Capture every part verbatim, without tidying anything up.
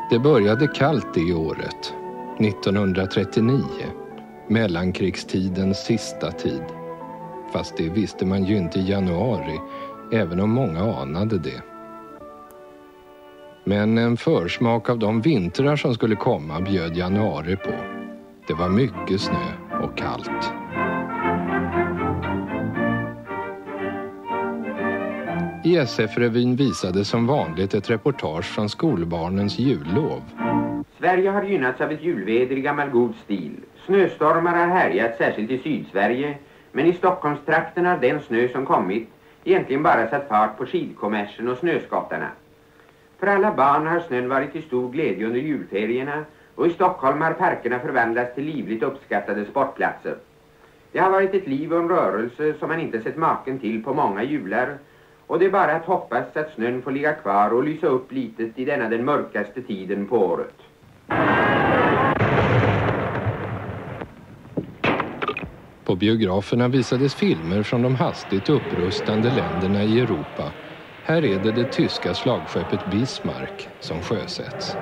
Det började kallt det året, nittonhundratrettionio, mellankrigstidens sista tid. Fast det visste man ju inte i januari, även om många anade det. Men en försmak av de vintrar som skulle komma bjöd januari på. Det var mycket snö och kallt. I S F-revyn visade som vanligt ett reportage från skolbarnens jullov. Sverige har gynnats av ett julväder i gammal god stil. Snöstormar har härjat särskilt i Sydsverige, men i Stockholmstrakten har den snö som kommit egentligen bara satt fart på skidkommersen och snöskottarna. För alla barn har snön varit till stor glädje under julferierna, och i Stockholm har parkerna förvandlats till livligt uppskattade sportplatser. Det har varit ett liv och en rörelse som man inte sett maken till på många jular, och det är bara att hoppas att snön får ligga kvar och lysa upp litet i denna den mörkaste tiden på året. På biograferna visades filmer från de hastigt upprustande länderna i Europa. Här är det det tyska slagskeppet Bismarck som sjösätts.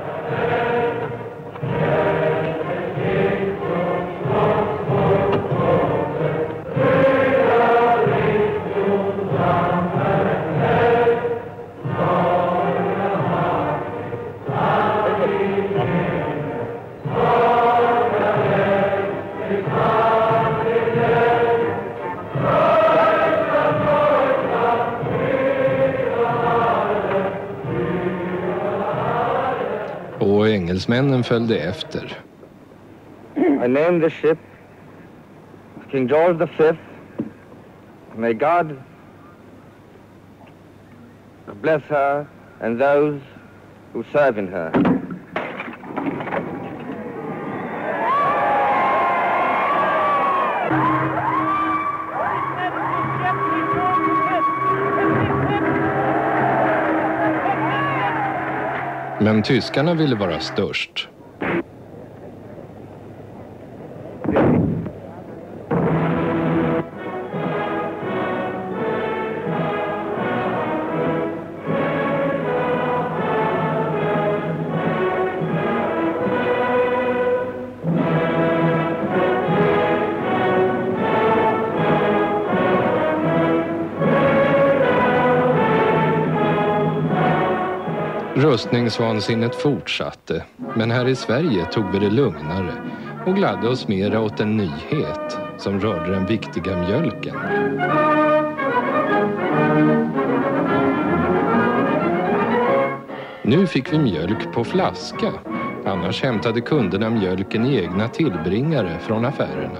Och engelsmännen följde efter. I named the ship King George the Fifth. May God bless her and those who serve in her. Men tyskarna ville vara störst. Rustningsvansinnet fortsatte, men här i Sverige tog vi det lugnare och gladde oss mera åt en nyhet som rörde den viktiga mjölken. Nu fick vi mjölk på flaska, annars hämtade kunderna mjölken i egna tillbringare från affärerna.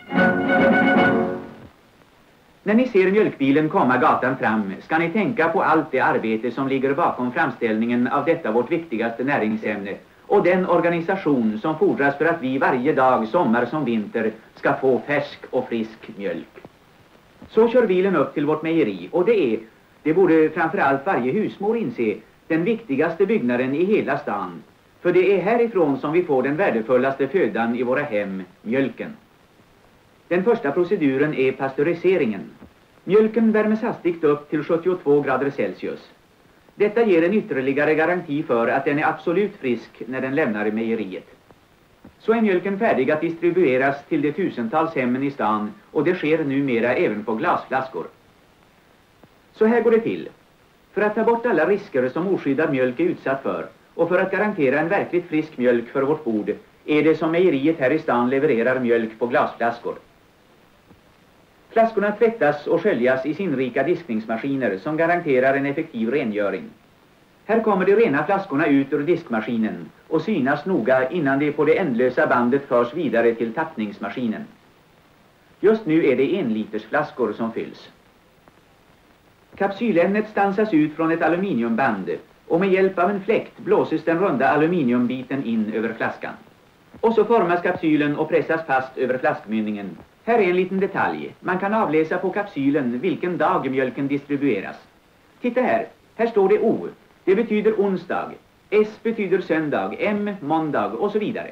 När ni ser mjölkbilen komma gatan fram ska ni tänka på allt det arbete som ligger bakom framställningen av detta vårt viktigaste näringsämne och den organisation som fordras för att vi varje dag, sommar som vinter, ska få färsk och frisk mjölk. Så kör bilen upp till vårt mejeri och det är, det borde framförallt varje husmor inse, den viktigaste byggnaden i hela stan. För det är härifrån som vi får den värdefullaste födan i våra hem, mjölken. Den första proceduren är pasteuriseringen. Mjölken värmes hastigt upp till sjuttiotvå grader Celsius. Detta ger en ytterligare garanti för att den är absolut frisk när den lämnar mejeriet. Så är mjölken färdig att distribueras till de tusentals hemmen i stan och det sker numera även på glasflaskor. Så här går det till. För att ta bort alla risker som oskyddad mjölk är utsatt för och för att garantera en verkligt frisk mjölk för vårt bord är det som mejeriet här i stan levererar mjölk på glasflaskor. Flaskorna tvättas och sköljas i sinrika diskningsmaskiner som garanterar en effektiv rengöring. Här kommer de rena flaskorna ut ur diskmaskinen och synas noga innan de på det ändlösa bandet förs vidare till tappningsmaskinen. Just nu är det enlitersflaskor som fylls. Kapsylämnet stansas ut från ett aluminiumband och med hjälp av en fläkt blåses den runda aluminiumbiten in över flaskan. Och så formas kapsylen och pressas fast över flaskmynningen. Här är en liten detalj. Man kan avläsa på kapsylen vilken dag mjölken distribueras. Titta här. Här står det O. Det betyder onsdag. S betyder söndag. M måndag och så vidare.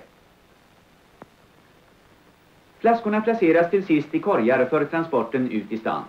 Flaskorna placeras till sist i korgar för transporten ut i stan.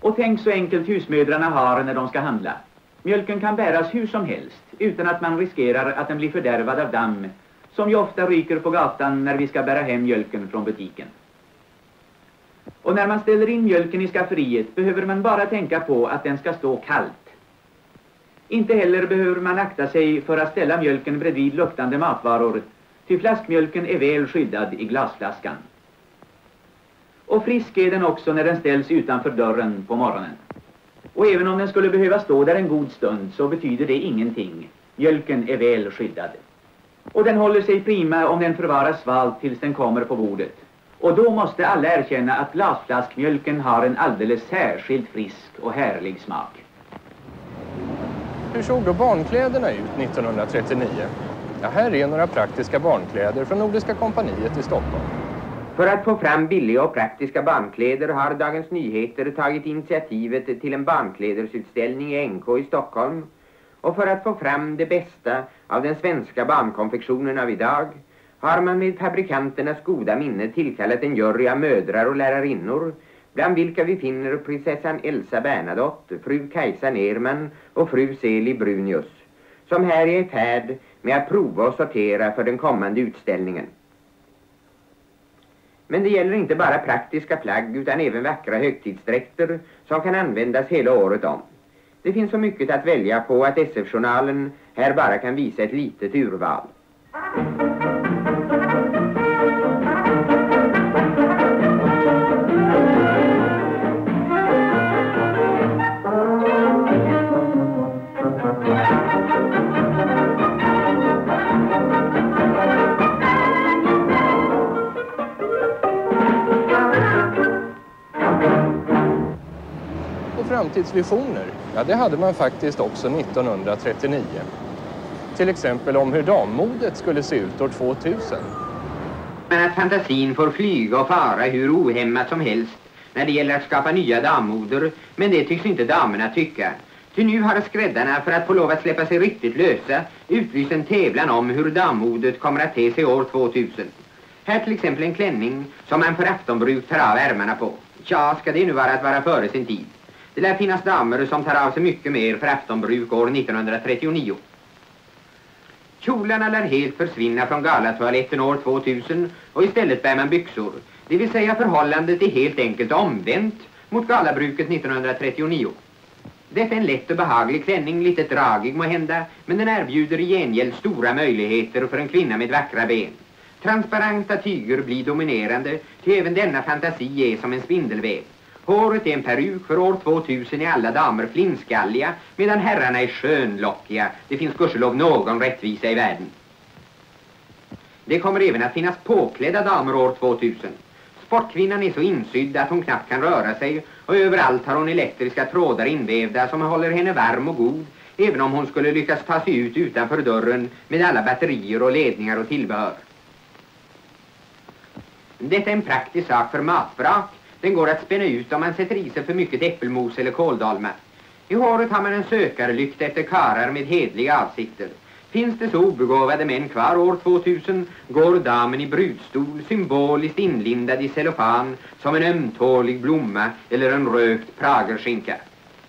Och tänk så enkelt husmödrarna har när de ska handla. Mjölken kan bäras hur som helst utan att man riskerar att den blir fördärvad av damm, som ju ofta ryker på gatan när vi ska bära hem mjölken från butiken. Och när man ställer in mjölken i skafferiet behöver man bara tänka på att den ska stå kallt. Inte heller behöver man akta sig för att ställa mjölken bredvid luktande matvaror, ty flaskmjölken är väl skyddad i glasflaskan. Och frisk är den också när den ställs utanför dörren på morgonen. Och även om den skulle behöva stå där en god stund så betyder det ingenting. Mjölken är väl skyddad. Och den håller sig prima om den förvaras svalt tills den kommer på bordet. Och då måste alla erkänna att glasflaskmjölken har en alldeles särskilt frisk och härlig smak. Hur såg då barnkläderna ut nittonhundratrettionio? Ja, här är några praktiska barnkläder från Nordiska kompaniet i Stockholm. För att få fram billiga och praktiska barnkläder har Dagens Nyheter tagit initiativet till en barnklädersutställning i N K i Stockholm. Och för att få fram det bästa av den svenska barnkonfektionen av idag har man med fabrikanternas goda minne tillkallat en jury av mödrar och lärarinnor, bland vilka vi finner prinsessan Elsa Bernadotte, fru Kajsa Nerman och fru Celi Brunius, som här är i färd med att prova och sortera för den kommande utställningen. Men det gäller inte bara praktiska plagg utan även vackra högtidsdräkter som kan användas hela året om. Det finns så mycket att välja på att S F-journalen här bara kan visa ett litet urval. Framtidsvisioner, ja det hade man faktiskt också nittonhundratrettionio. Till exempel om hur dammodet skulle se ut år tvåtusen. Men att fantasin får flyga och fara hur ohämmat som helst när det gäller att skapa nya dammoder, men det tycks inte damerna tycka. Ty nu har skräddarna, för att få lov att släppa sig riktigt lösa, utlyst en tävlan om hur dammodet kommer att te sig år tvåtusen. Här till exempel en klänning som man för aftonbruk tar av ärmarna på. Ja, ska det nu vara att vara före sin tid. Det lär finnas damer som tar av sig mycket mer för aftonbruk år nittonhundratrettionio. Kjolarna lär helt försvinna från galatoaletten år tvåtusen och istället bär man byxor. Det vill säga förhållandet är helt enkelt omvänt mot galabruket nittonhundratrettionio. Detta är en lätt och behaglig klänning, lite dragig må hända, men den erbjuder i gengäld stora möjligheter för en kvinna med vackra ben. Transparenta tyger blir dominerande, till även denna fantasi är som en spindelväv. Håret är en peruk, för år tvåtusen är alla damer flinskalliga, medan herrarna är skönlockiga. Det finns gudskelov någon rättvisa i världen. Det kommer även att finnas påklädda damer år tvåtusen. Sportkvinnan är så insydd att hon knappt kan röra sig, och överallt har hon elektriska trådar invävda som håller henne varm och god, även om hon skulle lyckas ta sig ut utanför dörren med alla batterier och ledningar och tillbehör. Detta är en praktisk sak för matbrak. Den går att spänna ut om man sätter i sig för mycket äppelmos eller kåldolmar. I håret har man en sökarlykt efter karar med hedliga avsikter. Finns det så obegåvade män kvar år tvåtusen går damen i brudstol symboliskt inlindad i cellofan som en ömtålig blomma eller en rökt pragerskinka.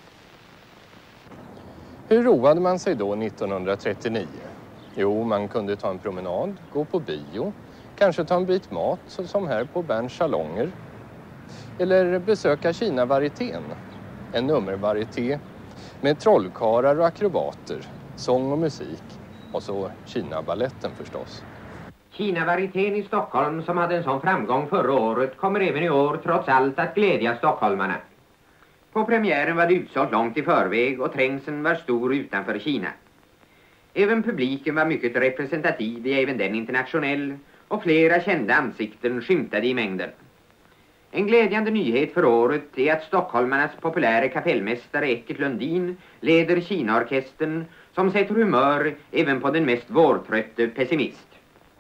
Hur roade man sig då nittonhundratrettionio? Jo, man kunde ta en promenad, gå på bio, kanske ta en bit mat som här på Berns salonger. Eller besöka Kina-varietén, en nummervarieté med trollkarlar och akrobater, sång och musik och så Kina-balletten förstås. Kina-varietén i Stockholm, som hade en sån framgång förra året, kommer även i år trots allt att glädja stockholmarna. På premiären var det utsålt långt i förväg och trängseln var stor utanför Kina. Även publiken var mycket representativ, även den internationell, och flera kända ansikten skymtade i mängden. En glädjande nyhet för året är att stockholmarnas populära kapellmästare Eckert Lundin leder Kina-orkestern som sätter humör även på den mest vårtrötte pessimist.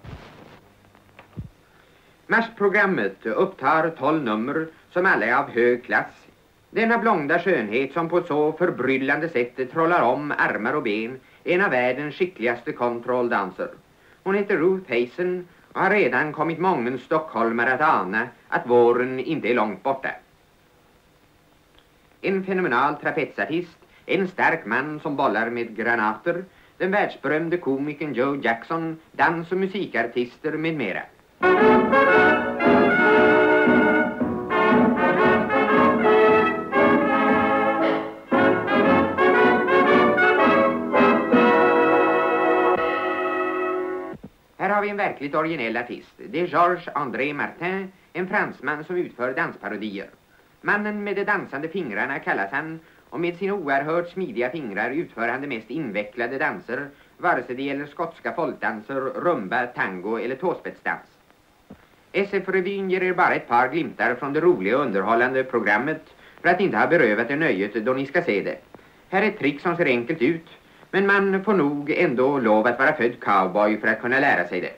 Marschprogrammet upptar tolv nummer som alla är av hög klass. Denna blonda skönhet som på så förbryllande sätt trollar om armar och ben är en av världens skickligaste kontrolldanser. Hon heter Ruth Hazen och har redan kommit många stockholmare att ana att våren inte är långt borta. en fenomenal trapetsartist, en stark man som bollar med granater, den världsberömde komikern Joe Jackson, dans- och musikartister med mera. Här har vi en verkligt originell artist. Det är Georges André Martin, en fransman som utför dansparodier. Mannen med de dansande fingrarna kallas han, och med sina oerhört smidiga fingrar utför han de mest invecklade danser, vare sig det gäller skotska folkdanser, rumba, tango eller tåspetsdans. S F-revyn ger er bara ett par glimtar från det roliga och underhållande programmet för att inte ha berövat er nöjet då ni ska se det. Här är ett trick som ser enkelt ut, men man får nog ändå lov att vara född cowboy för att kunna lära sig det.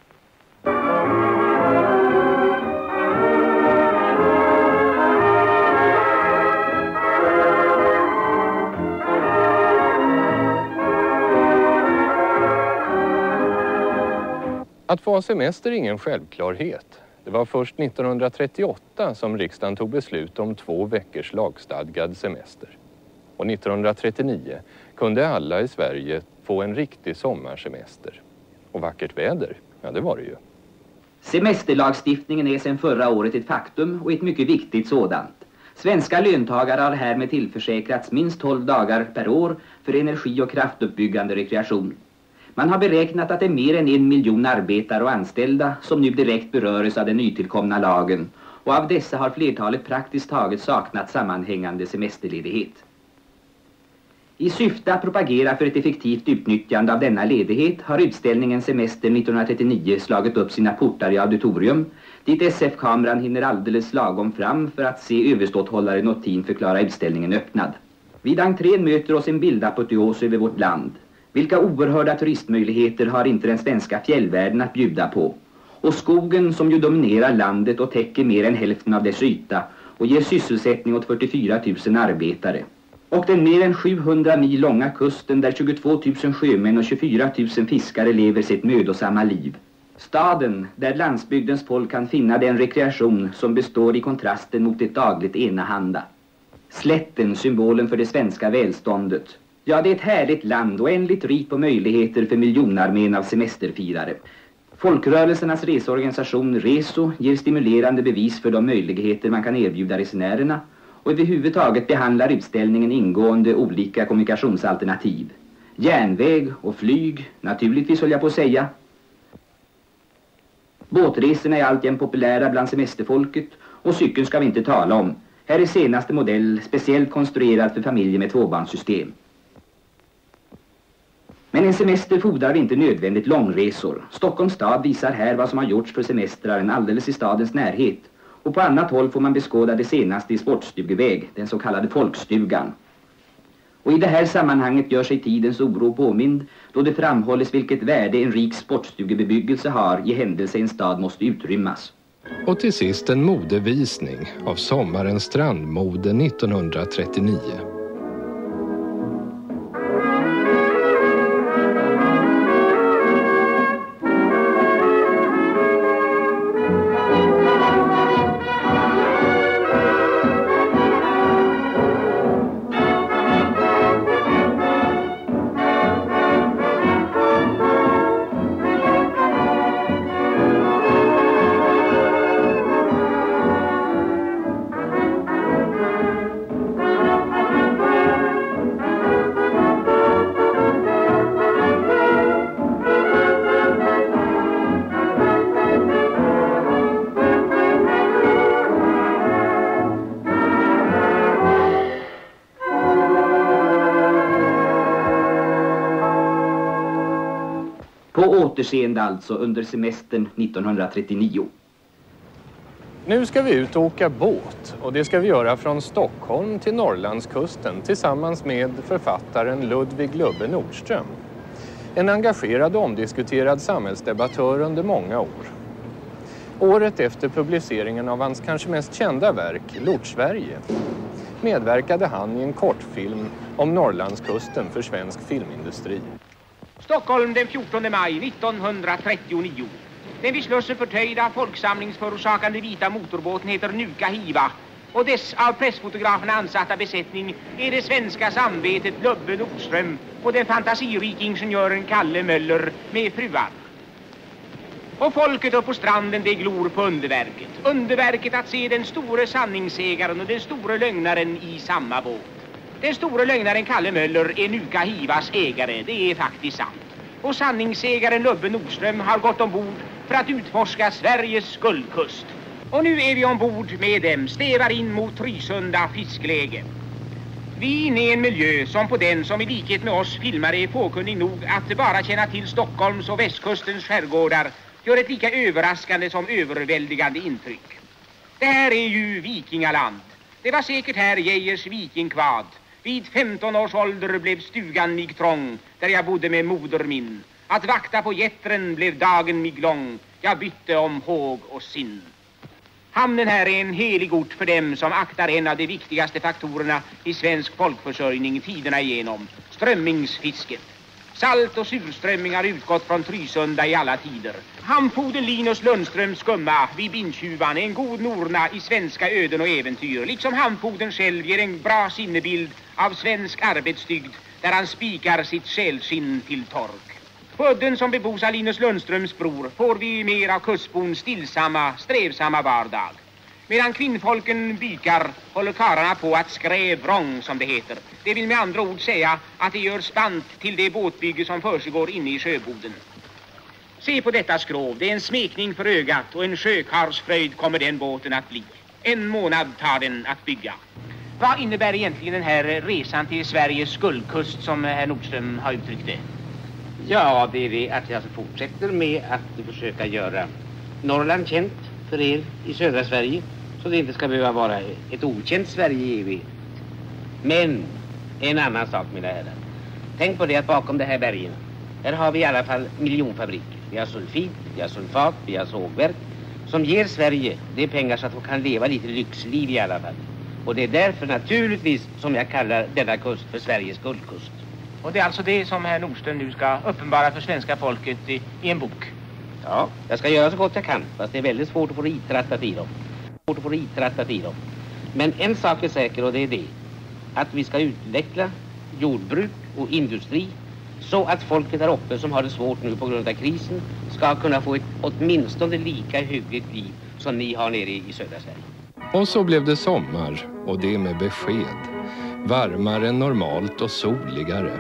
Att få ha semester är ingen självklarhet. Det var först nittonhundratrettioåtta som riksdagen tog beslut om två veckors lagstadgad semester. Och nittonhundratrettionio kunde alla i Sverige få en riktig sommarsemester. Och vackert väder, ja det var det ju. Semesterlagstiftningen är sedan förra året ett faktum och ett mycket viktigt sådant. Svenska löntagare har härmed tillförsäkrats minst tolv dagar per år för energi- och kraftuppbyggande rekreation. Man har beräknat att det är mer än en miljon arbetare och anställda som nu direkt berörs av den nytillkomna lagen, och av dessa har flertalet praktiskt taget saknat sammanhängande semesterledighet. I syfte att propagera för ett effektivt utnyttjande av denna ledighet har utställningen Semester nittonhundratrettionio slagit upp sina portar i auditorium, dit S F-kameran hinner alldeles lagom fram för att se överståthållare Nottin förklara utställningen öppnad. Vid entrén möter oss en bildapoteos över vårt land. Vilka oerhörda turistmöjligheter har inte den svenska fjällvärlden att bjuda på? Och skogen som ju dominerar landet och täcker mer än hälften av dess yta och ger sysselsättning åt fyrtiofyra tusen arbetare. Och den mer än sjuhundra mil långa kusten där tjugotvå tusen sjömän och tjugofyra tusen fiskare lever sitt mödosamma liv. Staden där landsbygdens folk kan finna den rekreation som består i kontrasten mot ett dagligt enahanda. Slätten, symbolen för det svenska välståndet. Ja, det är ett härligt land och oändligt rikt på möjligheter för miljonarmén av semesterfirare. Folkrörelsernas reseorganisation Reso ger stimulerande bevis för de möjligheter man kan erbjuda resenärerna, och överhuvudtaget behandlar utställningen ingående olika kommunikationsalternativ. Järnväg och flyg, naturligtvis höll jag på att säga. Båtresorna är alltjämt populära bland semesterfolket, och cykeln ska vi inte tala om. Här är senaste modell speciellt konstruerad för familjer med tvåbarnssystem. Men en semester fordrar inte nödvändigt långresor. Stockholms stad visar här vad som har gjorts för semestraren alldeles i stadens närhet. Och på annat håll får man beskåda det senaste i sportstugeväg, den så kallade folkstugan. Och i det här sammanhanget gör sig tidens oro påmind, då det framhålles vilket värde en rik sportstugebebyggelse har i händelse en stad måste utrymmas. Och till sist en modevisning av sommarens strandmode nittonhundratrettionio. På återseende alltså under semestern nittonhundratrettionio. Nu ska vi ut och åka båt, och det ska vi göra från Stockholm till Norrlandskusten tillsammans med författaren Ludvig Lubbe Nordström. En engagerad och omdiskuterad samhällsdebattör under många år. Året efter publiceringen av hans kanske mest kända verk, Lortsverige, medverkade han i en kortfilm om Norrlandskusten för svensk filmindustri. Stockholm den fjortonde maj nittonhundratrettionio. Den vid Slussen förtöjda folksamlingsförorsakande vita motorbåten heter Nuka Hiva och dess av pressfotograferna ansatta besättning är det svenska samvetet Lubbe Nordström och den fantasirike ingenjören Kalle Möller med fruar. Och folket upp på stranden det glor på underverket. Underverket att se den store sanningsägaren och den store lögnaren i samma båt. Den store lögnaren Kalle Möller är Nuka Hivas ägare, det är faktiskt sant. Och sanningsägaren Lubbe Nordström har gått ombord för att utforska Sveriges guldkust. Och nu är vi ombord med dem, stävar in mot Trysunda fiskläge. Vi är inne i en miljö som på den som i likhet med oss filmare är fåkunnig nog att bara känna till Stockholms och västkustens skärgårdar gör ett lika överraskande som överväldigande intryck. Det här är ju vikingaland. Det var säkert här Geijers vikingkvad. Vid femton års ålder blev stugan mig trång, där jag bodde med moder min. Att vakta på jättren blev dagen mig lång. Jag bytte om håg och sin. Hamnen här är en helig ort för dem som aktar en av de viktigaste faktorerna i svensk folkförsörjning tiderna igenom, strömmingsfisket. Salt och surströmming har utgått från Trysunda i alla tider. Hamnfoden Linus Lundström skumma vid Bintjuvan är en god norna i svenska öden och äventyr. Liksom hamnfoden själv ger en bra sinnebild av svensk arbetsdygd där han spikar sitt själskinn till tork. På udden som bebos av Linus Lundströms bror får vi mer av kustbons stillsamma, strävsamma vardag. Medan kvinnfolken bykar håller karlarna på att skräv vrång som det heter. Det vill med andra ord säga att det gör spant till det båtbygge som försiggår inne i sjöboden. Se på detta skrov, det är en smekning för ögat och en sjökarsfröjd kommer den båten att bli. En månad tar den att bygga. Vad innebär egentligen den här resan till Sveriges guldkust som herr Nordström har uttryckt det? Ja, det är det att jag alltså fortsätter med att försöka göra Norrland känt för er i södra Sverige, så det inte ska behöva vara ett okänt Sverige i evighet. Men en annan sak, mina herrar. Tänk på det att bakom det här bergen, här har vi i alla fall miljonfabriker. Vi har sulfit, vi har sulfat, vi har sågverk som ger Sverige de pengar så att de kan leva lite lyxliv i alla fall. Och det är därför naturligtvis som jag kallar denna kust för Sveriges guldkust. Och det är alltså det som herr Nordström nu ska uppenbara för svenska folket i, i en bok? Ja, jag ska göra så gott jag kan, fast det är väldigt svårt att få ritrattat i dem. Svårt att få ritrattat i dem. Men en sak är säker, och det är det att vi ska utveckla jordbruk och industri så att folket där uppe som har det svårt nu på grund av krisen ska kunna få ett åtminstone lika hyggligt liv som ni har nere i södra Sverige. Och så blev det sommar, och det med besked. Varmare än normalt och soligare.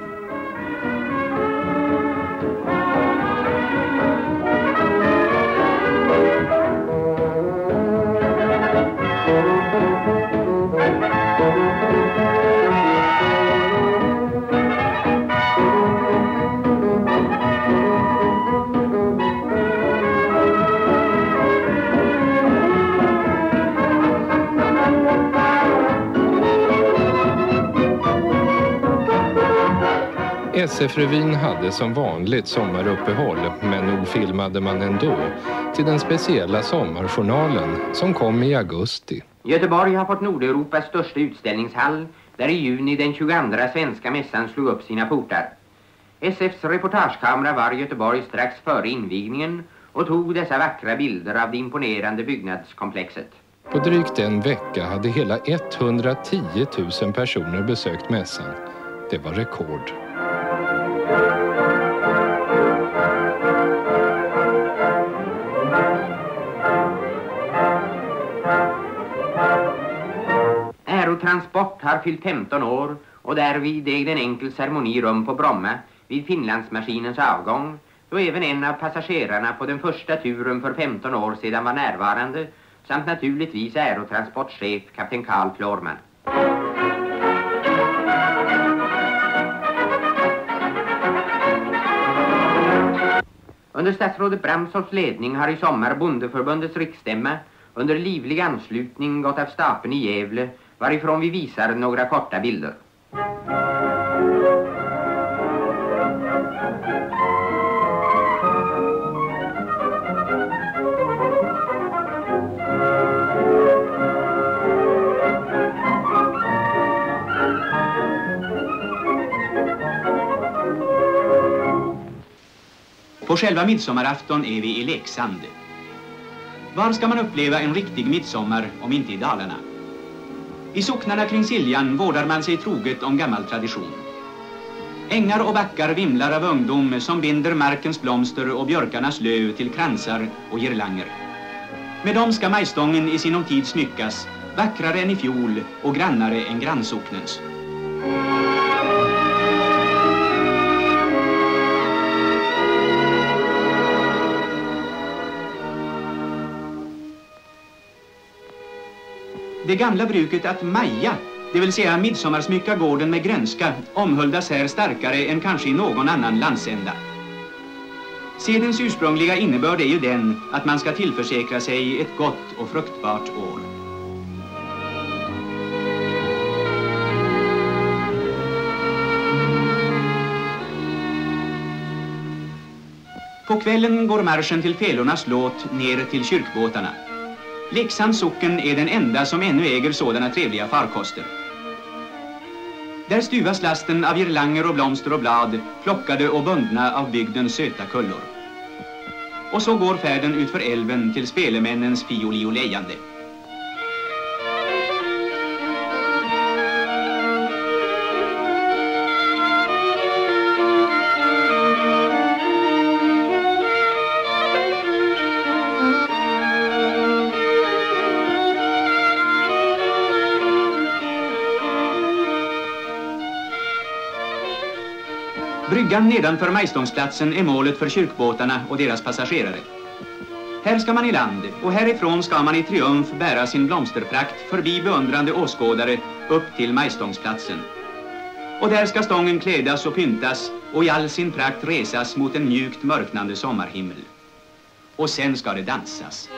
S F-revyn hade som vanligt sommaruppehåll, men nog filmade man ändå till den speciella sommarjournalen som kom i augusti. Göteborg har fått Nordeuropas största utställningshall, där i juni den tjugoandra svenska mässan slog upp sina portar. S F:s reportagekamera var i Göteborg strax före invigningen och tog dessa vackra bilder av det imponerande byggnadskomplexet. På drygt en vecka hade hela etthundratio tusen personer besökt mässan. Det var rekord. Aerotransport har fyllt femton år och därvid ägde en enkel ceremoni rum på Bromma vid Finlandsmaskinens avgång, då även en av passagerarna på den första turen för femton år sedan var närvarande, samt naturligtvis aerotransportchef kapten Karl Florman. Under statsrådet Bramsholts ledning har i sommar Bondeförbundets riksstämma under livlig anslutning gått av stapeln i Gävle, varifrån vi visar några korta bilder. På själva midsommarafton är vi i Leksand. Var ska man uppleva en riktig midsommar om inte i Dalarna? I socknarna kring Siljan vårdar man sig troget om gammal tradition. Ängar och backar vimlar av ungdom som binder markens blomster och björkarnas löv till kransar och girlanger. Med dem ska majstången i sinom tid smyckas, vackrare än i fjol och grannare än grannsocknens. Det gamla bruket att maja, det vill säga midsommarsmycka gården med grönska, omhuldas här starkare än kanske i någon annan landsända. Sedens ursprungliga innebörd är ju den att man ska tillförsäkra sig ett gott och fruktbart år. På kvällen går marschen till Fälornas låt ner till kyrkbåtarna. Leksands socken är den enda som ännu äger sådana trevliga farkoster. Där stuvas lasten av girlanger och blomster och blad, plockade och bundna av bygdens söta kullor. Och så går färden ut för älven till spelemännens fioli och lejande. Bryggan nedanför Majstångsplatsen är målet för kyrkbåtarna och deras passagerare. Här ska man i land och härifrån ska man i triumf bära sin blomsterprakt förbi beundrande åskådare upp till Majstångsplatsen. Och där ska stången klädas och pyntas och i all sin prakt resas mot en mjukt mörknande sommarhimmel. Och sen ska det dansas.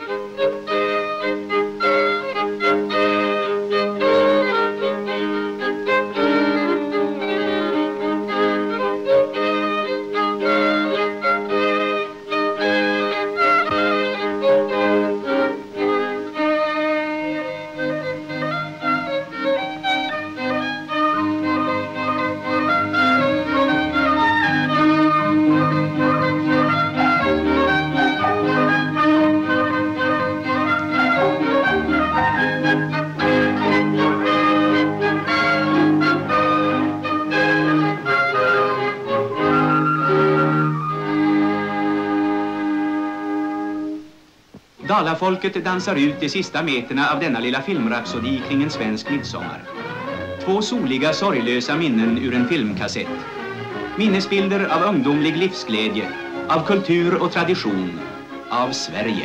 Dalafolket dansar ut de sista meterna av denna lilla filmrapsodi kring en svensk midsommar. Två soliga, sorglösa minnen ur en filmkassett. Minnesbilder av ungdomlig livsglädje, av kultur och tradition, av Sverige.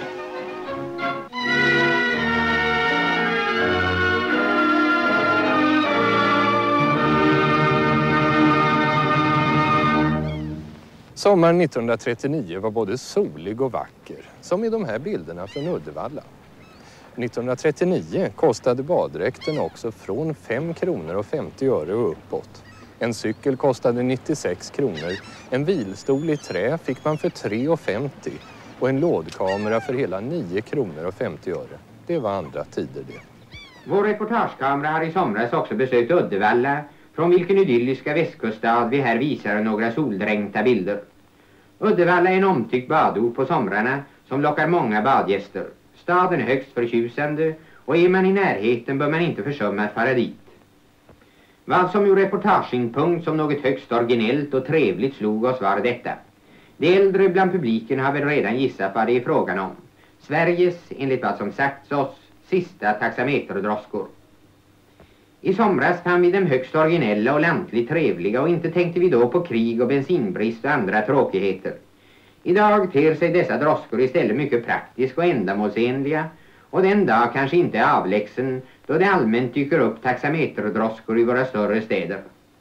Sommaren nittonhundratrettionio var både solig och vacker, som i de här bilderna från Uddevalla. nittonhundratrettionio kostade baddräkten också från fem kronor och femtio öre och uppåt. En cykel kostade nittiosex kronor, en vilstol i trä fick man för tre kronor och femtio och en lådkamera för hela nio kronor och femtio öre. Det var andra tider det. Vår reportagekamera har i somras också besökt Uddevalla, från vilken idylliska västkuststad vi här visar några soldränkta bilder. Uddevalla är en omtyckt badort på somrarna som lockar många badgäster. Staden är högst förtjusande och är man i närheten bör man inte försumma att fara dit. Vad som ur reportagepunkt som något högst originellt och trevligt slog oss var detta. De äldre bland publiken har väl redan gissat vad det är frågan om. Sveriges, enligt vad som sagts oss, sista taxameterdroskor. I somras fann vi dem högst originella och lantligt trevliga och inte tänkte vi då på krig och bensinbrist och andra tråkigheter. Idag ter sig dessa droskor istället mycket praktiska och ändamålsenliga och den dag kanske inte är avlägsen då det allmänt dyker upp taxameterdroskor i våra större städer.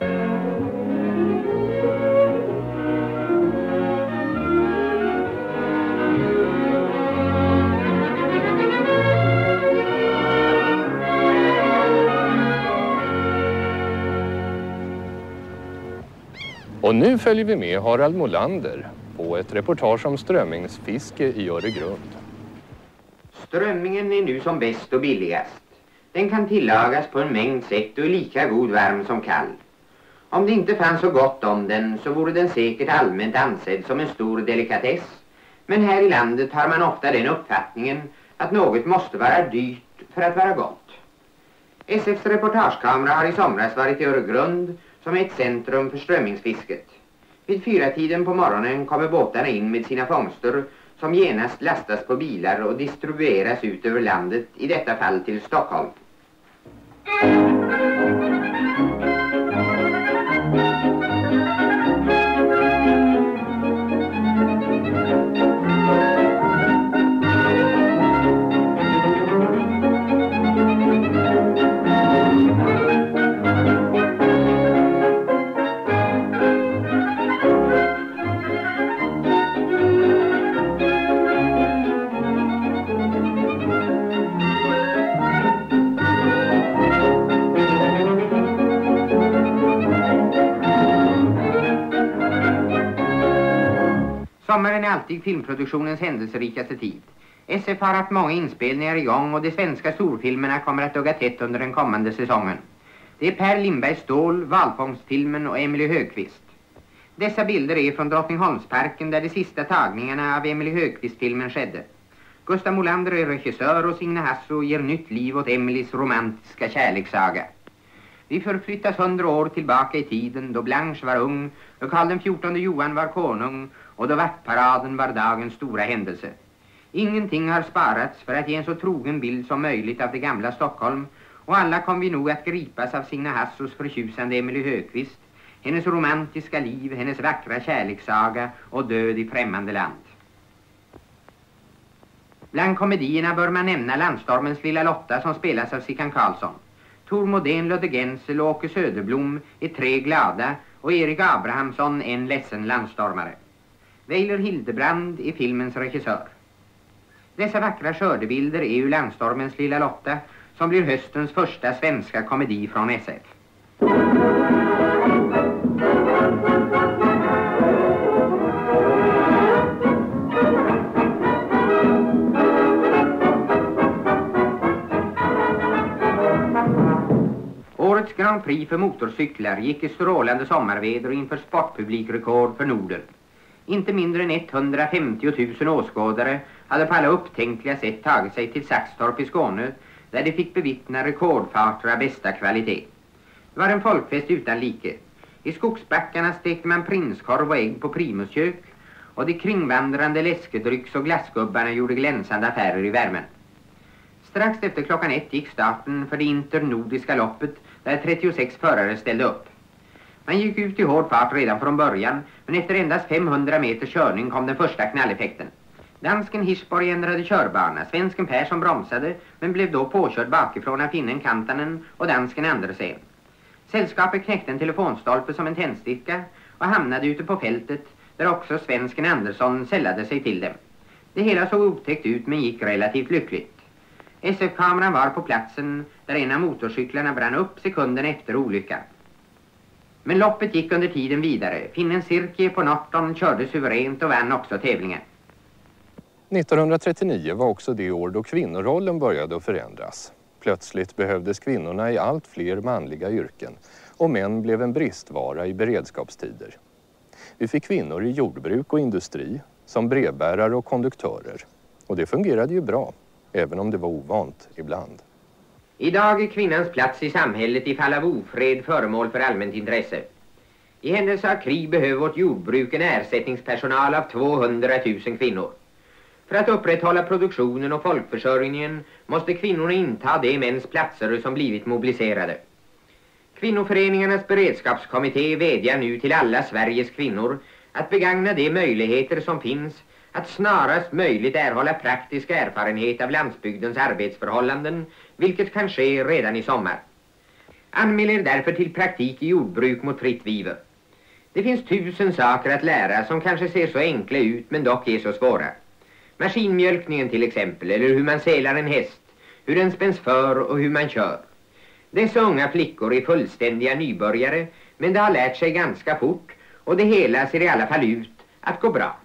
Och nu följer vi med Harald Molander på ett reportage om strömmingsfiske i Öregrund. Strömmingen är nu som bäst och billigast. Den kan tillagas på en mängd sätt och är lika god varm som kall. Om det inte fanns så gott om den så vore den säkert allmänt ansedd som en stor delikatess. Men här i landet har man ofta den uppfattningen att något måste vara dyrt för att vara gott. S F:s reportagekamera har i somras varit i Öregrund som är ett centrum för strömmingsfisket. Vid fyra tiden på morgonen kommer båtarna in med sina fångster som genast lastas på bilar och distribueras ut över landet, i detta fall till Stockholm. Sommaren är alltid filmproduktionens händelserikaste tid. S F har haft många inspelningar igång och de svenska storfilmerna kommer att dugga tätt under den kommande säsongen. Det är Per Lindberg Stål, Valfångstfilmen och Emily Högqvist. Dessa bilder är från Drottningholmsparken där de sista tagningarna av Emily Högqvist-filmen skedde. Gustav Molander är regissör och Signe Hasso ger nytt liv åt Emilys romantiska kärlekssaga. Vi förflyttas hundra år tillbaka i tiden då Blanche var ung, då Karl den fjortonde Johan var konung och då vaktparaden var dagens stora händelse. Ingenting har sparats för att ge en så trogen bild som möjligt av det gamla Stockholm, och alla kom vi nog att gripas av Signe Hassos förtjusande Emily Högqvist, hennes romantiska liv, hennes vackra kärlekssaga och död i främmande land. Bland komedierna bör man nämna Landstormens lilla Lotta som spelas av Sickan Karlsson. Tor Modén, Ludde Gensel och Åke Söderblom är tre glada och Erik Abrahamsson en ledsen landstormare. Weiler Hildebrand är filmens regissör. Dessa vackra skördebilder är ur Landstormens lilla Lotta som blir höstens första svenska komedi från S F. Årets Grand Prix för motorcyklar gick i strålande sommarväder och inför sportpublikrekord för Norden. Inte mindre än etthundrafemtio tusen åskådare hade på alla upptänkliga sätt tagit sig till Saxtorp i Skåne, där de fick bevittna rekordfarter av bästa kvalitet. Det var en folkfest utan like. I skogsbackarna stekte man prinskorv och ägg på primuskök, och de kringvandrande läskedrycks- och glassgubbarna gjorde glänsande affärer i värmen. Strax efter klockan ett gick starten för det internordiska loppet, där trettiosex förare ställde upp. Man gick ut i hård fart redan från början, men efter endast femhundra meter körning kom den första knalleffekten. Dansken Hirschborg ändrade körbana, svensken Persson bromsade, men blev då påkörd bakifrån av finnen Kantanen och dansken Andersen. Sällskapet knäckte en telefonstolpe som en tändsticka och hamnade ute på fältet, där också svensken Andersson sällade sig till dem. Det hela såg otäckt ut men gick relativt lyckligt. S F-kameran var på platsen där en av motorcyklarna brann upp sekunden efter olyckan. Men loppet gick under tiden vidare. Finnen Sirke på Norton körde suveränt och vann också tävlingen. nittonhundratrettionio var också det år då kvinnorollen började att förändras. Plötsligt behövdes kvinnorna i allt fler manliga yrken och män blev en bristvara i beredskapstider. Vi fick kvinnor i jordbruk och industri som brevbärare och konduktörer. Och det fungerade ju bra, även om det var ovant ibland. Idag är kvinnans plats i samhället i fall av ofred föremål för allmänt intresse. I händelse av krig behöver vårt jordbruk en ersättningspersonal av tvåhundratusen kvinnor. För att upprätthålla produktionen och folkförsörjningen måste kvinnorna inta de mäns platser som blivit mobiliserade. Kvinnoföreningarnas beredskapskommitté vädjar nu till alla Sveriges kvinnor att begagna de möjligheter som finns att snarast möjligt erhålla praktisk erfarenhet av landsbygdens arbetsförhållanden, vilket kan ske redan i sommar. Anmäl er därför till praktik i jordbruk mot fritt viver. Det finns tusen saker att lära som kanske ser så enkla ut men dock är så svåra. Maskinmjölkningen till exempel, eller hur man selar en häst, hur den spänns för och hur man kör. Dessa unga flickor är fullständiga nybörjare, men de har lärt sig ganska fort och det hela ser i alla fall ut att gå bra.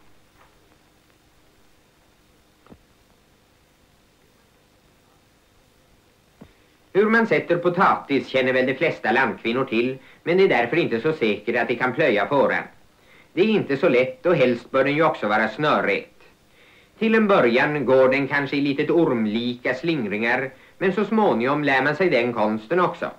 Hur man sätter potatis känner väl de flesta landkvinnor till, men det är därför inte så säkert att de kan plöja fåran. Det är inte så lätt och helst bör den ju också vara snörrät. Till en början går den kanske i litet ormlika slingringar, Men så småningom lär man sig den konsten också.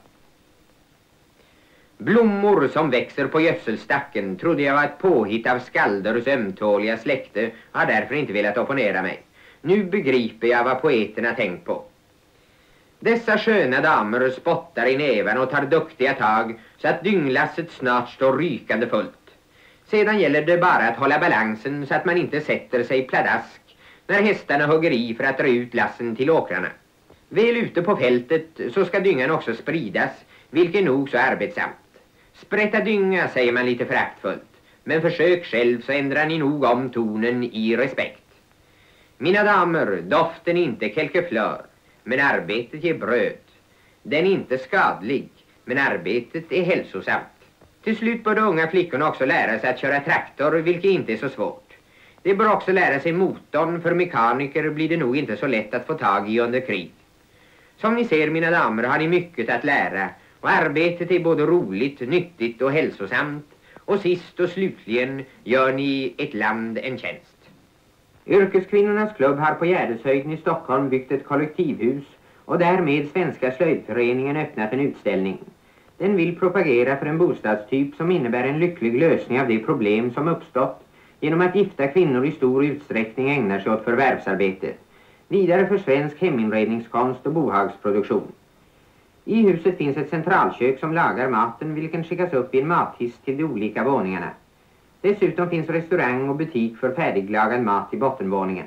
Blommor som växer på gödselstacken trodde jag var ett påhitt av skalders ömtåliga släkte och har därför inte velat opponera mig. Nu begriper jag vad poeterna tänkt på. Dessa sköna damer spottar i näven och tar duktiga tag så att dynglasset snart står rykande fullt. Sedan gäller det bara att hålla balansen så att man inte sätter sig pladask när hästarna hugger i för att dra ut lassen till åkrarna. Väl ute på fältet så ska dyngan också spridas, vilket är nog så arbetsamt. Sprätta dynga säger man lite föraktfullt, men försök själv så ändrar ni nog om tonen i respekt. Mina damer, doften är inte kelkeflör, men arbetet ger bröd. Den är inte skadlig, men arbetet är hälsosamt. Till slut bör de unga flickorna också lära sig att köra traktor, vilket inte är så svårt. De bör också lära sig motorn, för mekaniker blir det nog inte så lätt att få tag i under krig. Som ni ser, mina damer, har ni mycket att lära, och arbetet är både roligt, nyttigt och hälsosamt, och sist och slutligen gör ni ett land en tjänst. Yrkeskvinnornas klubb har på Gärdeshöjden i Stockholm byggt ett kollektivhus och därmed Svenska slöjdföreningen öppnat en utställning. Den vill propagera för en bostadstyp som innebär en lycklig lösning av de problem som uppstått genom att gifta kvinnor i stor utsträckning ägnar sig åt förvärvsarbete. Vidare för svensk heminredningskonst och bohagsproduktion. I huset finns ett centralkök som lagar maten, vilken skickas upp i en mathiss till de olika våningarna. Dessutom finns restaurang och butik för färdiglagad mat i bottenvåningen.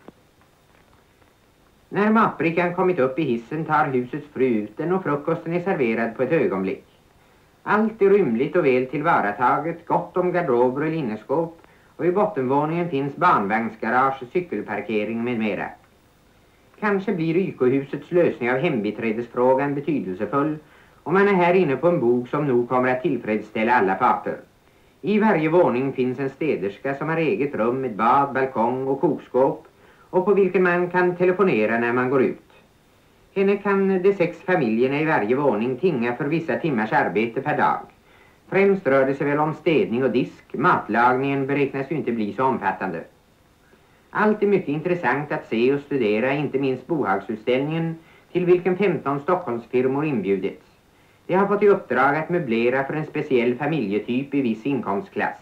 När matbrickan kommit upp i hissen tar husets fru ut den och frukosten är serverad på ett ögonblick. Allt är rymligt och väl tillvarataget, gott om garderober och linneskåp, och i bottenvåningen finns barnvagnsgarage, cykelparkering med mera. Kanske blir Ykohusets lösning av hembiträdesfrågan betydelsefull, och man är här inne på en bok som nog kommer att tillfredsställa alla parter. I varje våning finns en städerska som har eget rum med bad, balkong och kokskåp, och på vilken man kan telefonera när man går ut. Henne kan de sex familjerna i varje våning tinga för vissa timmars arbete per dag. Främst rör det sig väl om städning och disk, matlagningen beräknas ju inte bli så omfattande. Allt är mycket intressant att se och studera, inte minst bohagsutställningen, till vilken femton Stockholmsfirmor inbjudits. De har fått i uppdrag att möblera för en speciell familjetyp i viss inkomstklass.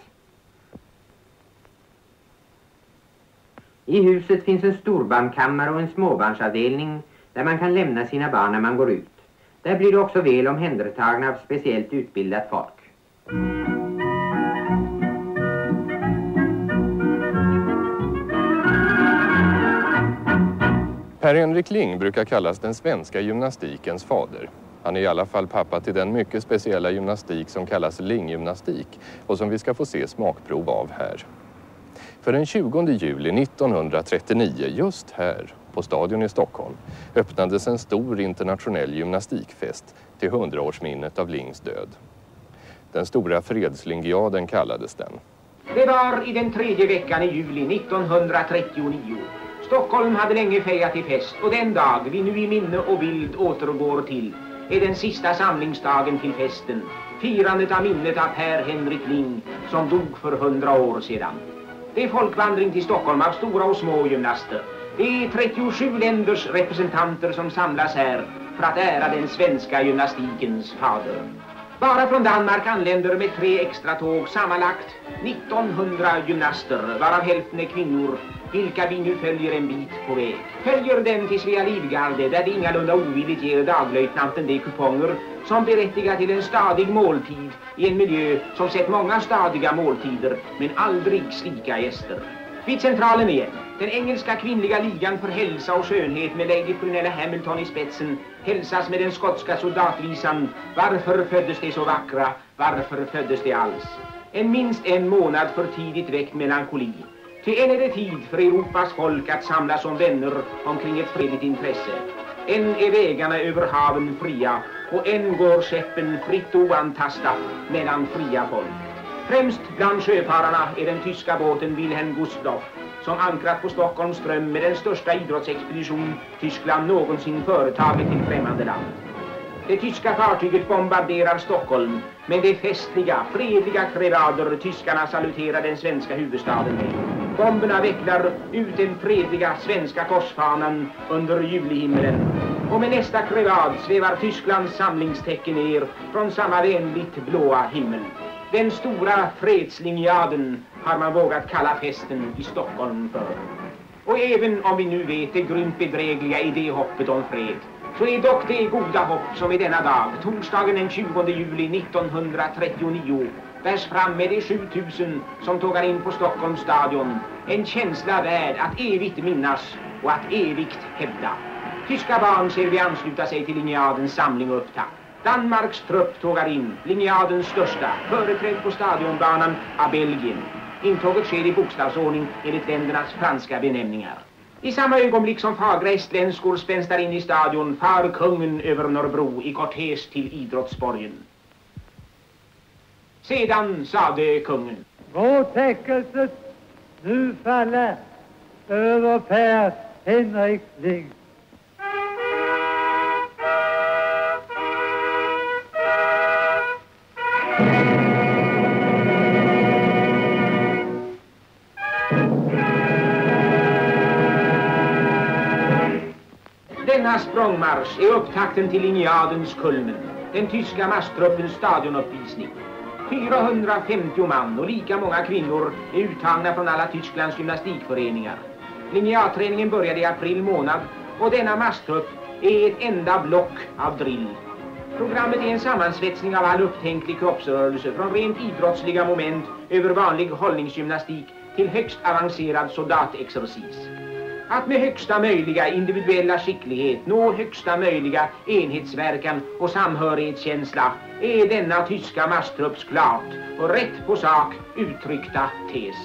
I huset finns en storbarnkammare och en småbarnsavdelning där man kan lämna sina barn när man går ut. Där blir det också väl omhändertagna av speciellt utbildat folk. Per-Henrik Ling brukar kallas den svenska gymnastikens fader. Han är i alla fall pappa till den mycket speciella gymnastik som kallas Linggymnastik och som vi ska få se smakprov av här. För den tjugonde juli nittonhundratrettionio, just här på Stadion i Stockholm, öppnades en stor internationell gymnastikfest till hundraårsminnet av Lings död. Den stora fredslingiaden kallades den. Det var i den tredje veckan i juli nittonhundratrettionio. Stockholm hade länge fejat till fest, och den dag vi nu i minne och bild återgår till är den sista samlingsdagen till festen, firandet av minnet av Per-Henrik Ling som dog för hundra år sedan. Det är folkvandring till Stockholm av stora och små gymnaster. Det är trettiosju länders representanter som samlas här för att ära den svenska gymnastikens fader. Bara från Danmark anländer med tre extra tåg sammanlagt nittonhundra gymnaster, varav hälften är kvinnor, vilka vi nu följer en bit på väg. Följer den till Svea Livgarde, där det ingalunda ovilligt ger daglöjtnanten de kuponger som berättigar till en stadig måltid i en miljö som sett många stadiga måltider, men aldrig slika gäster. Vid centralen igen, den engelska kvinnliga ligan för hälsa och skönhet med Lady Prunella Hamilton i spetsen hälsas med den skotska soldatvisan Varför föddes de så vackra, varför föddes de alls? En minst en månad för tidigt väckt melankoli. Till en är det tid för Europas folk att samlas som vänner omkring ett fredligt intresse. En är vägarna över haven fria, och en går skeppen fritt oantastat mellan fria folk. Främst bland sjöfararna är den tyska båten Wilhelm Gustloff, som ankrat på Stockholms ström med den största idrottsexpedition Tyskland någonsin företagit till främmande land. Det tyska fartyget bombarderar Stockholm, men det festliga, fredliga krevader tyskarna saluterar den svenska huvudstaden med. Bomberna vecklar ut den fredliga svenska korsfanan under julihimmelen. Och med nästa krevad svävar Tysklands samlingstecken ner från samma vänligt blåa himmel. Den stora fredslinjaden har man vågat kalla festen i Stockholm för. Och även om vi nu vet det grymt bedrägliga i det hoppet om fred, så är dock det goda hopp som i denna dag, torsdagen den tjugonde juli nittonhundratrettionio, bärs fram med de sjutusen som tågar in på Stockholms stadion, en känsla värd att evigt minnas och att evigt hävda. Tyska barn ser vi ansluta sig till linjadens samling och upptakt. Danmarks trupp tågar in, linjadens största, företrädd på stadionbanan av Belgien. Intåget sker i bokstavsordning enligt ländernas franska benämningar. I samma ögonblick som fagra estlänskor spänstar in i stadion far kungen över Norrbro i kortege till idrottsborgen. Sedan sade kungen: Må täckelset nu falla över Per Henrik Ling. Denna språngmarsch är upptakten till linjadens kulmen, den tyska masstruppens stadionuppvisning. fyrahundrafemtio man och lika många kvinnor är uttagna från alla Tysklands gymnastikföreningar. Linjadträningen började i april månad och denna masstrupp är ett enda block av drill. Programmet är en sammansvetsning av all upptänklig kroppsrörelse från rent idrottsliga moment över vanlig hållningsgymnastik till högst avancerad soldatexercis. Att med högsta möjliga individuella skicklighet nå högsta möjliga enhetsverkan och samhörighetskänsla är denna tyska masstrupps klart och rätt på sak uttryckta tes.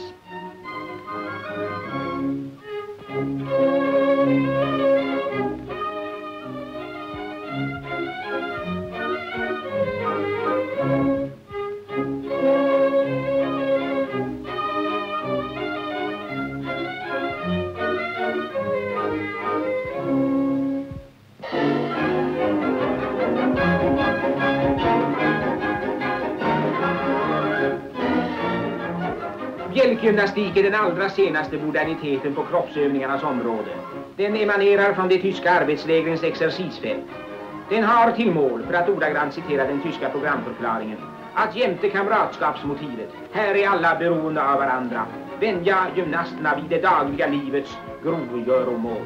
Bjälkgymnastik är den allra senaste moderniteten på kroppsövningarnas område. Den emanerar från de tyska arbetslägrens exercisfält. Den har till mål, för att ordagrant citera den tyska programförklaringen, att jämte kamratskapsmotivet, här är alla beroende av varandra, vänja gymnasterna vid det dagliga livets grovgöromål.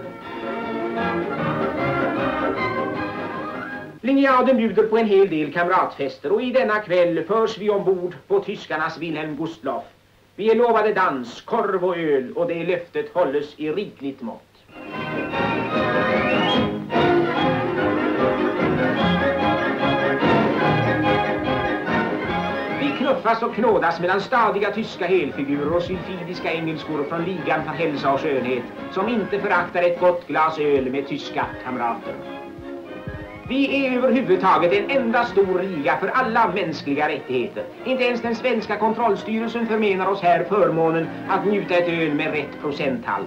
Linjaden bjuder på en hel del kamratfester och i denna kväll förs vi ombord på tyskarnas Wilhelm Gustloff. Vi är lovade dans, korv och öl och det löftet hålles i rikligt mått. Vi knuffas och knådas mellan stadiga tyska helfigurer och sylfidiska engelskor från ligan för hälsa och skönhet som inte föraktar ett gott glas öl med tyska kamrater. Vi är överhuvudtaget en enda stor liga för alla mänskliga rättigheter. Inte ens den svenska kontrollstyrelsen förmenar oss här förmånen att njuta ett öl med rätt procenthalt.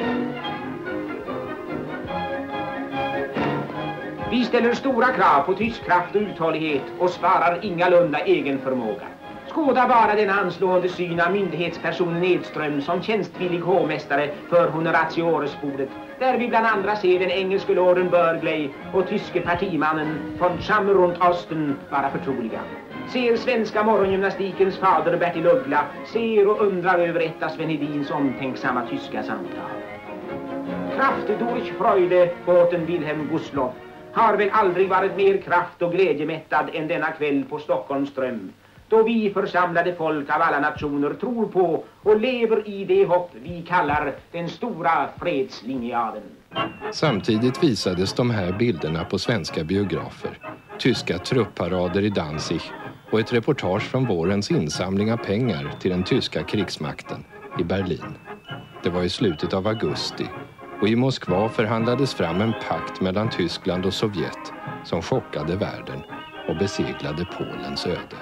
Vi ställer stora krav på tysk kraft och uthållighet och sparar ingalunda egen förmåga. Skåda bara denna anslående syn av myndighetspersonen Edström som tjänstvillig hovmästare för honoratioresbordet, där vi bland andra ser den engelske lorden Burgley och tyske partimannen von Cham runt Osten vara förtroliga. Ser svenska morgongymnastikens fader Bertil Uggla, ser och undrar över ett av Sven Hedins omtänksamma tyska samtal. Kraft durch Freude, båten Wilhelm Gustloff, har väl aldrig varit mer kraft och glädjemättad än denna kväll på Stockholms ström, då vi församlade folk av alla nationer tror på och lever i det hopp vi kallar den stora fredslinjaden. Samtidigt visades de här bilderna på svenska biografer, tyska trupparader i Danzig och ett reportage från vårens insamling av pengar till den tyska krigsmakten i Berlin. Det var i slutet av augusti och i Moskva förhandlades fram en pakt mellan Tyskland och Sovjet som chockade världen och beseglade Polens öde.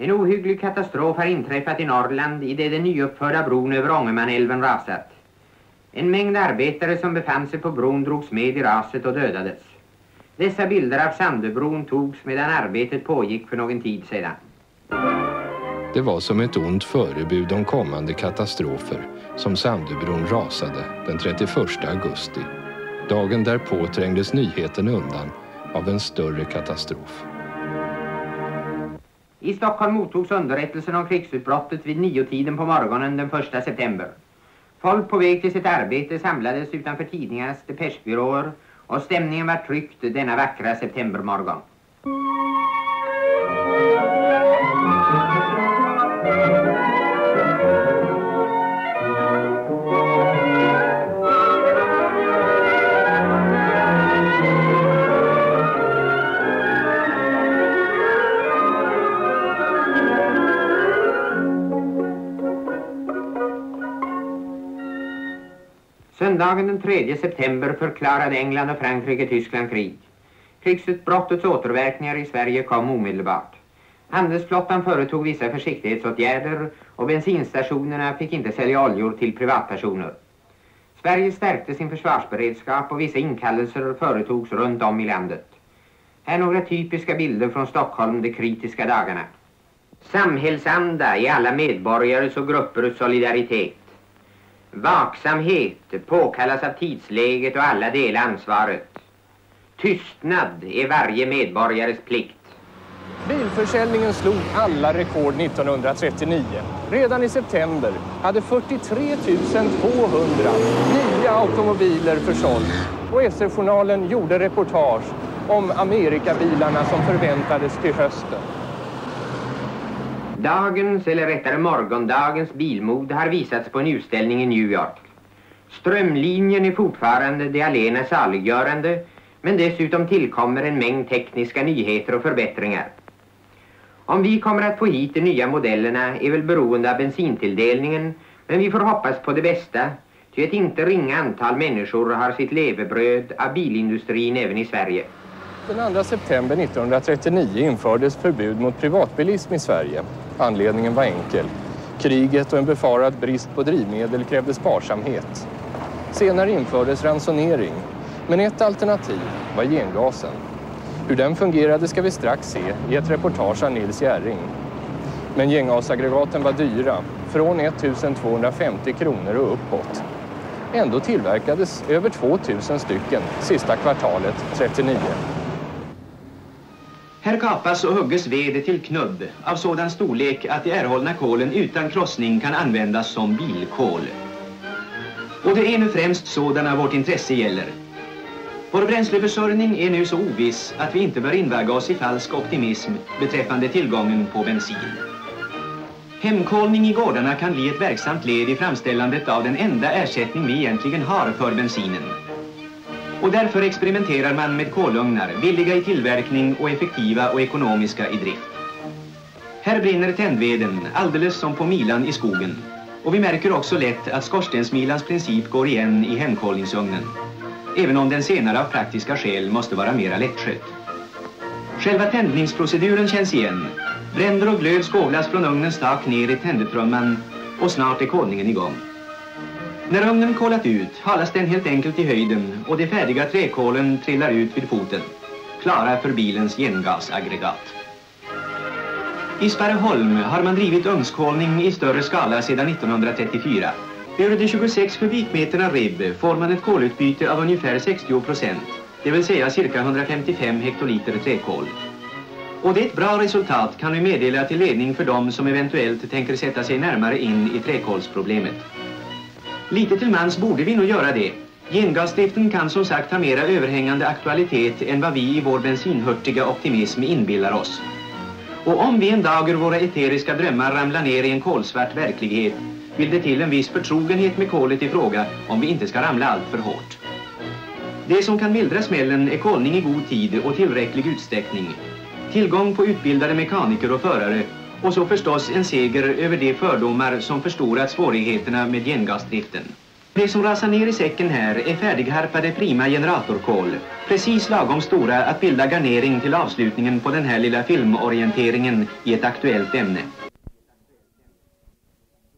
En ohygglig katastrof har inträffat i Norrland i det den nyuppförda bron över Ångermanälven rasat. En mängd arbetare som befann sig på bron drogs med i raset och dödades. Dessa bilder av Sandöbron togs medan arbetet pågick för någon tid sedan. Det var som ett ont förebud om kommande katastrofer som Sandöbron rasade den trettioförsta augusti. Dagen därpå trängdes nyheten undan av en större katastrof. I Stockholm mottogs underrättelsen om krigsutbrottet vid niotiden på morgonen den första september. Folk på väg till sitt arbete samlades utanför tidningarnas depeschbyråer och stämningen var tryckt denna vackra septembermorgon. Söndagen den tredje september förklarade England och Frankrike Tyskland krig. Krigsutbrottets återverkningar i Sverige kom omedelbart. Handelsflottan företog vissa försiktighetsåtgärder och bensinstationerna fick inte sälja oljor till privatpersoner. Sverige stärkte sin försvarsberedskap och vissa inkallelser företogs runt om i landet. Här några typiska bilder från Stockholm de kritiska dagarna. Samhällsanda i alla medborgares och gruppers solidaritet. Vaksamhet påkallas av tidsläget och alla delar ansvaret. Tystnad är varje medborgares plikt. Bilförsäljningen slog alla rekord nittonhundratrettionio. Redan i september hade fyrtiotre tusen tvåhundra nya automobiler försålts. Och S R-journalen gjorde reportage om Amerikabilarna som förväntades till hösten. Dagens, eller rättare morgondagens bilmode har visats på en utställning i New York. Strömlinjen är fortfarande det allena saliggörande, men dessutom tillkommer en mängd tekniska nyheter och förbättringar. Om vi kommer att få hit de nya modellerna är väl beroende av bensintilldelningen, men vi får hoppas på det bästa, ty ett inte ringa antal människor har sitt levebröd av bilindustrin även i Sverige. Den andra september nittonhundratrettionio infördes förbud mot privatbilism i Sverige. Anledningen var enkel. Kriget och en befarad brist på drivmedel krävde sparsamhet. Senare infördes ransonering, men ett alternativ var gengasen. Hur den fungerade ska vi strax se i ett reportage av Nils Järring. Men gengasaggregaten var dyra, från ettusentvåhundrafemtio kronor och uppåt. Ändå tillverkades över tvåtusen stycken sista kvartalet trettionio. Här kapas och hugges ved till knubb av sådan storlek att de erhållna kolen utan krossning kan användas som bilkol. Och det är nu främst sådana vårt intresse gäller. Vår bränsleförsörjning är nu så oviss att vi inte bör invagga oss i falsk optimism beträffande tillgången på bensin. Hemkolning i gårdarna kan bli ett verksamt led i framställandet av den enda ersättning vi egentligen har för bensinen. Och därför experimenterar man med kolugnar, billiga i tillverkning och effektiva och ekonomiska i drift. Här brinner tändveden, alldeles som på milan i skogen. Och vi märker också lätt att skorstensmilans princip går igen i hemkolningsugnen. Även om den senare av praktiska skäl måste vara mera lättskött. Själva tändningsproceduren känns igen. Bränder och glöd skovlas från ugnens tak ner i tändetrumman och snart är kolningen igång. När ugnen kolat ut halas den helt enkelt i höjden och de färdiga träkolen trillar ut vid foten, klara för bilens gengasaggregat. I Sparreholm har man drivit ugnskolning i större skala sedan nittonhundratrettiofyra. Ur de tjugosex kubikmeterna ribb får man ett kolutbyte av ungefär sextio procent, det vill säga cirka hundrafemtiofem hektoliter träkol. Och det är ett bra resultat, kan vi meddela till ledning för dem som eventuellt tänker sätta sig närmare in i träkolsproblemet. Lite till mans borde vi nog göra det. Gengasdriften kan som sagt ha mera överhängande aktualitet än vad vi i vår bensinhurtiga optimism inbillar oss. Och om vi en dag ur våra eteriska drömmar ramlar ner i en kolsvart verklighet, vill det till en viss förtrogenhet med kolet i fråga om vi inte ska ramla allt för hårt. Det som kan mildra smällen är kolning i god tid och tillräcklig utsträckning. Tillgång på utbildade mekaniker och förare och så förstås en seger över de fördomar som förstorat svårigheterna med gengasdriften. Det som rasar ner i säcken här är färdigharpade prima generatorkol. Precis lagom stora att bilda garnering till avslutningen på den här lilla filmorienteringen i ett aktuellt ämne.